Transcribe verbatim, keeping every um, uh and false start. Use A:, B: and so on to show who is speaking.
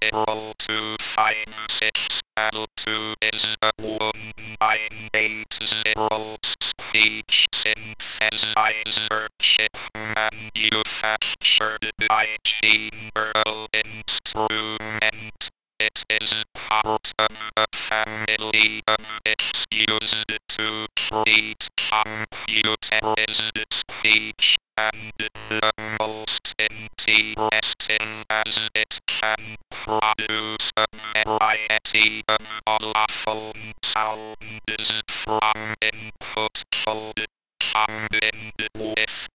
A: zero two five six L two is a one nine eight zero speech synthesizer chip manufactured by Chamberlain Instrument. It is part of a family of bits used to treat computerized speech, and the most interesting as it can produce a variety of allophone sounds from input code combined